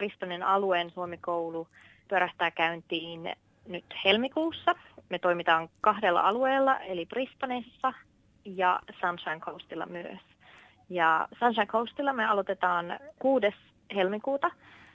Brisbanen alueen Suomi-koulu pyörähtää käyntiin nyt helmikuussa. Me toimitaan 2 alueella, eli Brisbanessa ja Sunshine Coastilla myös. Ja Sunshine Coastilla me aloitetaan 6. helmikuuta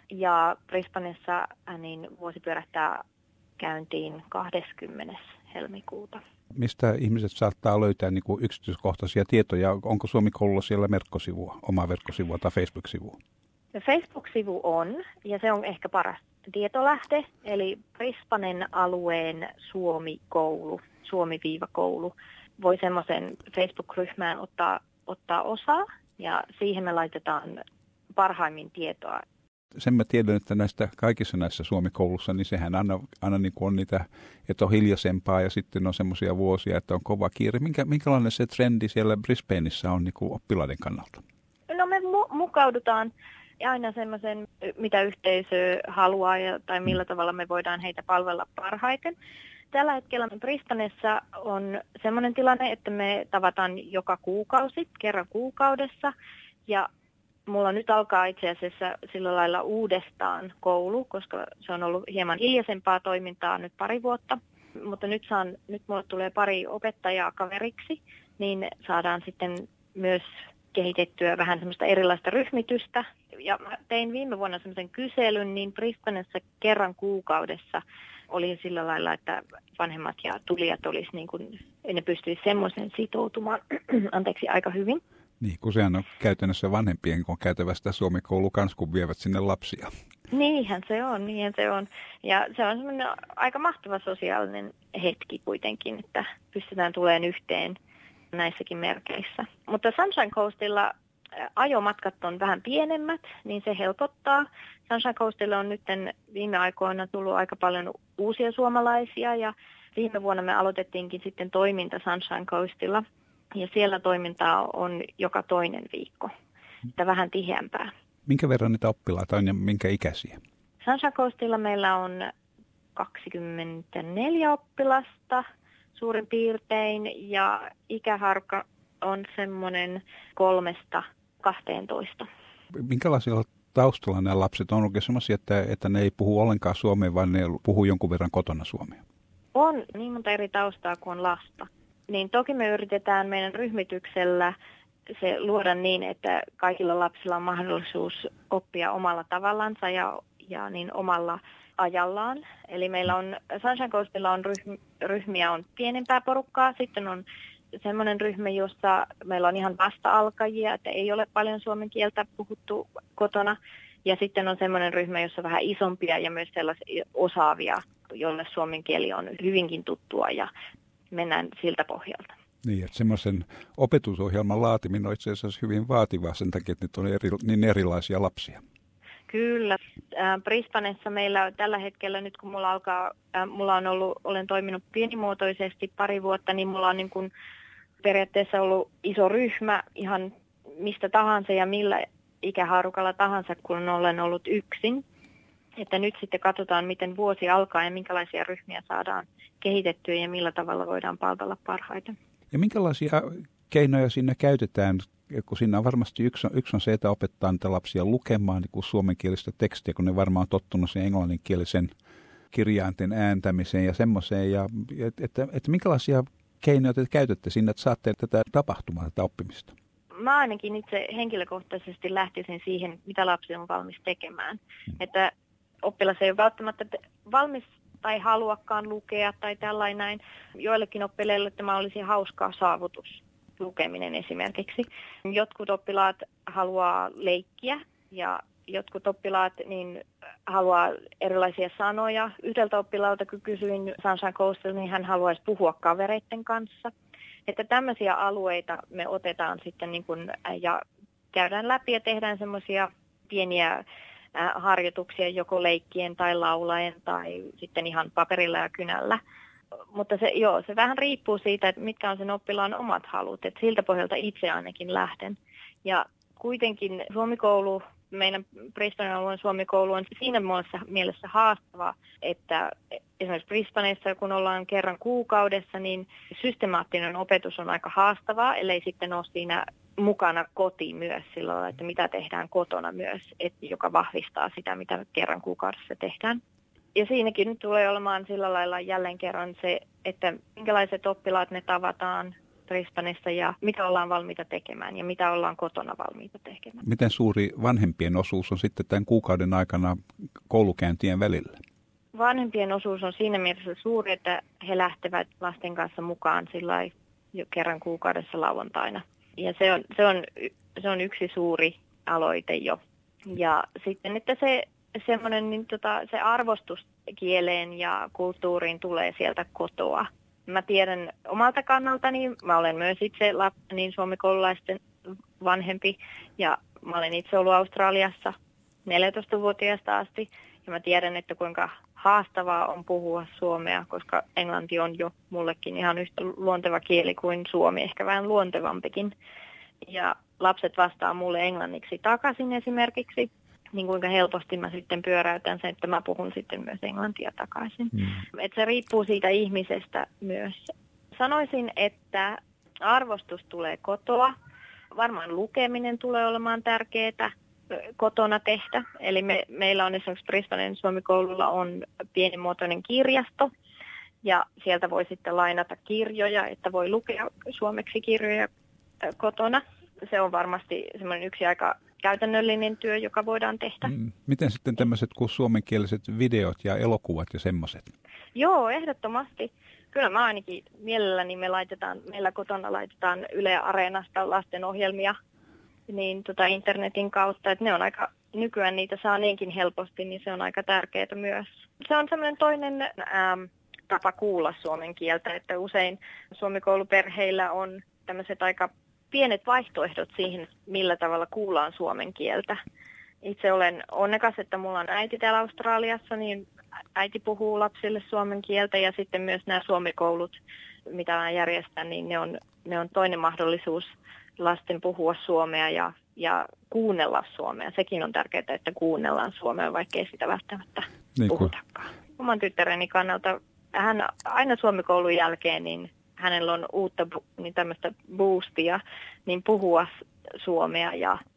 ja Brisbanessa niin vuosi pyörähtää käyntiin 20. helmikuuta. Mistä ihmiset saattaa löytää niin kuin yksityiskohtaisia tietoja? Onko Suomi-koululla siellä verkkosivua, omaa verkkosivua tai Facebook-sivua? Facebook-sivu on, ja se on ehkä paras tietolähde, eli Brisbanen alueen Suomi-koulu, Suomi-koulu. Voi semmoisen Facebook-ryhmään ottaa osaa, ja siihen me laitetaan parhaimmin tietoa. Sen mä tiedän, että kaikissa näissä Suomi-koulussa, niin sehän aina niin kuin on niitä, että on hiljaisempaa ja sitten on semmoisia vuosia, että on kova kiire. Minkälainen se trendi siellä Brisbaneissa on niin kuin oppilaiden kannalta? No me mukaudutaan aina semmoisen, mitä yhteisö haluaa tai millä tavalla me voidaan heitä palvella parhaiten. Tällä hetkellä Brisbanessa on semmoinen tilanne, että me tavataan joka kuukausi, kerran kuukaudessa, ja mulla nyt alkaa itse asiassa sillä lailla uudestaan koulu, koska se on ollut hieman hiljaisempaa toimintaa nyt 2 vuotta. Mutta nyt mulle tulee 2 opettajaa kaveriksi, niin saadaan sitten myös kehitettyä vähän semmoista erilaista ryhmitystä. Ja mä tein viime vuonna semmoisen kyselyn, niin Brisbanessa kerran kuukaudessa oli sillä lailla, että vanhemmat ja tulijat olisi niin kuin, ne pystyisi semmoisen sitoutumaan aika hyvin. Niin, kun sehän on käytännössä vanhempien kun käytävästä Suomi-koulu kanssa, kun vievät sinne lapsia. Niinhän se on. Ja se on semmoinen aika mahtava sosiaalinen hetki kuitenkin, että pystytään tulemaan yhteen näissäkin merkeissä. Mutta Sunshine Coastilla ajomatkat on vähän pienemmät, niin se helpottaa. Sunshine Coastilla on nyt viime aikoina tullut aika paljon uusia suomalaisia ja viime vuonna me aloitettiinkin sitten toiminta Sunshine Coastilla. Ja siellä toimintaa on joka toinen viikko, että vähän tiheämpää. Minkä verran niitä oppilaita on ja minkä ikäisiä? Sunshine Coastilla meillä on 24 oppilasta suurin piirtein ja ikäharukka on semmoinen 3-12. Minkälaisilla taustalla nämä lapset on oikein sellaisia, että ne ei puhu ollenkaan suomea, vaan ne puhuu jonkun verran kotona suomea? On niin monta eri taustaa kuin on lasta. Niin toki me yritetään meidän ryhmityksellä se luoda niin, että kaikilla lapsilla on mahdollisuus oppia omalla tavallansa ja niin omalla ajallaan. Eli meillä on Sunshine Coastilla on ryhmiä on pienempää porukkaa, sitten on semmoinen ryhmä, jossa meillä on ihan vasta-alkajia, että ei ole paljon suomen kieltä puhuttu kotona. Ja sitten on semmoinen ryhmä, jossa on vähän isompia ja myös sellaisia osaavia, joille suomen kieli on hyvinkin tuttua ja mennään siltä pohjalta. Niin, että semmoisen opetusohjelman laatiminen on itse asiassa hyvin vaativaa sen takia, että nyt on niin erilaisia lapsia. Kyllä. Brisbanessa meillä tällä hetkellä, nyt kun olen toiminut pienimuotoisesti 2 vuotta, niin mulla on niin kuin periaatteessa ollut iso ryhmä ihan mistä tahansa ja millä ikähaarukalla tahansa, kun olen ollut yksin. Että nyt sitten katsotaan, miten vuosi alkaa ja minkälaisia ryhmiä saadaan kehitettyä ja millä tavalla voidaan palvella parhaiten. Ja minkälaisia keinoja siinä käytetään, kun siinä on varmasti yksi on se, että opettaa niitä lapsia lukemaan niin kuin suomenkielistä tekstiä, kun ne varmaan on tottunut sen englanninkielisen kirjainten ääntämiseen ja semmoiseen. Ja, että minkälaisia keinoja te käytätte siinä, että saatte tätä tapahtumaa, tätä oppimista? Mä ainakin itse henkilökohtaisesti lähtisin siihen, mitä lapsi on valmis tekemään. Että oppilas ei ole välttämättä valmis tai haluakaan lukea tai tällainen näin. Joillekin oppilaille tämä olisi hauskaa saavutus, lukeminen esimerkiksi. Jotkut oppilaat haluaa leikkiä ja jotkut oppilaat niin haluaa erilaisia sanoja. Yhdeltä oppilaalta, kun kysyin Sunshine Coastilla, niin hän haluaisi puhua kavereiden kanssa. Että tämmöisiä alueita me otetaan sitten niin kuin, ja käydään läpi ja tehdään semmoisia pieniä harjoituksia joko leikkien tai laulaen tai sitten ihan paperilla ja kynällä. Mutta se vähän riippuu siitä, että mitkä on sen oppilaan omat halut. Että siltä pohjalta itse ainakin lähden. Ja kuitenkin Suomi-koulu, meidän Brisbanen alueen Suomi-koulu on siinä mielessä haastava, että esimerkiksi Brisbanessa, kun ollaan kerran kuukaudessa, niin systemaattinen opetus on aika haastavaa, ellei sitten ole siinä mukana koti myös sillä lailla, että mitä tehdään kotona myös, joka vahvistaa sitä, mitä kerran kuukaudessa tehdään. Ja siinäkin nyt tulee olemaan sillä lailla jälleen kerran se, että minkälaiset oppilaat ne tavataan Brisbaneissa ja mitä ollaan valmiita tekemään ja mitä ollaan kotona valmiita tekemään. Miten suuri vanhempien osuus on sitten tämän kuukauden aikana koulukäyntien välillä? Vanhempien osuus on siinä mielessä suuri, että he lähtevät lasten kanssa mukaan sillä jo kerran kuukaudessa lauantaina. Ja se on yksi suuri aloite jo. Ja sitten, että semmoinen, niin se arvostus kieleen ja kulttuuriin tulee sieltä kotoa. Mä tiedän omalta kannaltani, mä olen myös itse niin suomikoululaisten vanhempi ja mä olen itse ollut Australiassa 14-vuotiaasta asti. Ja mä tiedän, että kuinka haastavaa on puhua suomea, koska englanti on jo mullekin ihan yhtä luonteva kieli kuin suomi, ehkä vähän luontevampikin. Ja lapset vastaa mulle englanniksi takaisin esimerkiksi, niin kuinka helposti mä sitten pyöräytän sen, että mä puhun sitten myös englantia takaisin. Että se riippuu siitä ihmisestä myös. Sanoisin, että arvostus tulee kotoa. Varmaan lukeminen tulee olemaan tärkeää kotona tehdä. Eli meillä on esimerkiksi Brisbanen Suomikoululla on pienimuotoinen kirjasto. Ja sieltä voi sitten lainata kirjoja, että voi lukea suomeksi kirjoja kotona. Se on varmasti semmoinen yksi aika käytännöllinen työ, joka voidaan tehdä. Miten sitten tämmöiset kuin suomenkieliset videot ja elokuvat ja semmoiset? Joo, ehdottomasti. Kyllä mä ainakin mielelläni meillä kotona laitetaan Yle Areenasta lastenohjelmia niin internetin kautta, että ne on aika, nykyään niitä saa niinkin helposti, niin se on aika tärkeää myös. Se on semmoinen toinen tapa kuulla suomen kieltä, että usein suomikouluperheillä on tämmöiset aika pienet vaihtoehdot siihen, millä tavalla kuullaan suomen kieltä. Itse olen onnekas, että mulla on äiti täällä Australiassa, niin äiti puhuu lapsille suomen kieltä ja sitten myös nämä suomikoulut, mitä mä järjestän, niin ne on toinen mahdollisuus lasten puhua suomea ja kuunnella suomea. Sekin on tärkeää, että kuunnellaan suomea, vaikkei sitä välttämättä puhutakaan. Oman tyttäreni kannalta hän aina suomikoulun jälkeen, niin hänellä on uutta niin tämmöistä boostia, niin puhua suomea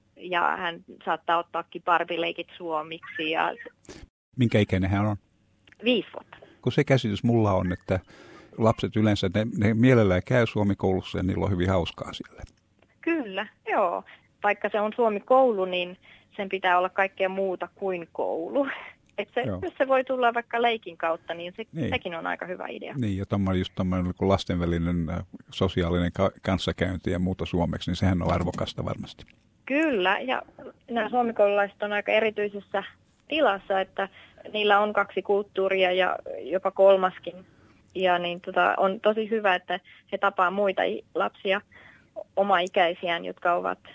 ja hän saattaa ottaakin parvileikit suomiksi. Minkä ikäinen hän on? 5 vuotta. Kun se käsitys mulla on, että lapset yleensä, ne mielellään käy suomikoulussa ja niillä on hyvin hauskaa siellä. Kyllä, joo. Vaikka se on suomikoulu, niin sen pitää olla kaikkea muuta kuin koulu. Jos se voi tulla vaikka leikin kautta, niin sekin on aika hyvä idea. Niin, ja just tommoinen lastenvälinen sosiaalinen kanssakäynti ja muuta suomeksi, niin sehän on arvokasta varmasti. Kyllä, ja nämä suomikoululaiset on aika erityisessä tilassa, että niillä on 2 kulttuuria ja jopa 3. Ja niin on tosi hyvä, että he tapaa muita lapsia, omaikäisiään, jotka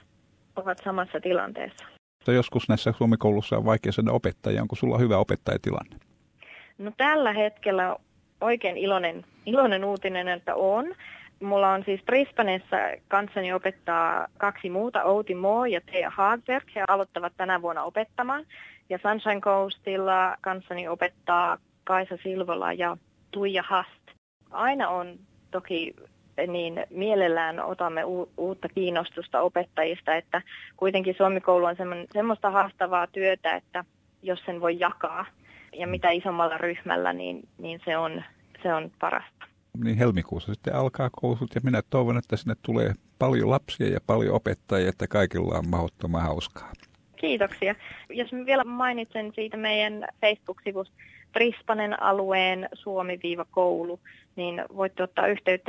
ovat samassa tilanteessa. Joskus näissä suomikoulussa on vaikea saada opettajia. Onko sulla hyvä opettajatilanne? No tällä hetkellä oikein iloinen uutinen, että on. Mulla on siis Brisbaneissa kanssani opettaa 2 muuta, Outi Moore ja Thea Hagberg. He aloittavat tänä vuonna opettamaan. Ja Sunshine Coastilla kanssani opettaa Kaisa Silvola ja Tuija Hast. Aina on toki niin mielellään otamme uutta kiinnostusta opettajista, että kuitenkin suomikoulu on semmoista haastavaa työtä, että jos sen voi jakaa ja mitä isommalla ryhmällä, niin se on parasta. Niin helmikuussa sitten alkaa koulut ja minä toivon, että sinne tulee paljon lapsia ja paljon opettajia, että kaikilla on mahdottoman hauskaa. Kiitoksia. Jos vielä mainitsen siitä meidän Facebook-sivusta Brisbanen alueen suomi-koulu, niin voitte ottaa yhteyttä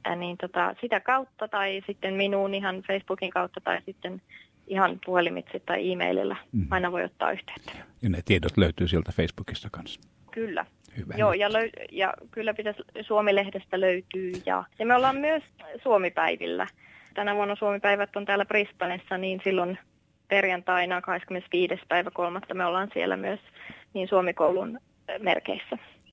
sitä kautta tai sitten minuun ihan Facebookin kautta tai sitten ihan puhelimitse tai e-mailillä. Aina voi ottaa yhteyttä. Ja ne tiedot löytyy sieltä Facebookista kanssa. Kyllä. Hyvä. Joo, ja kyllä Suomi-lehdestä löytyy ja me ollaan myös Suomipäivillä. Tänä vuonna Suomipäivät on täällä Brisbanessa, niin silloin perjantaina 25.3. me ollaan siellä myös niin Suomikoulun merkeissä.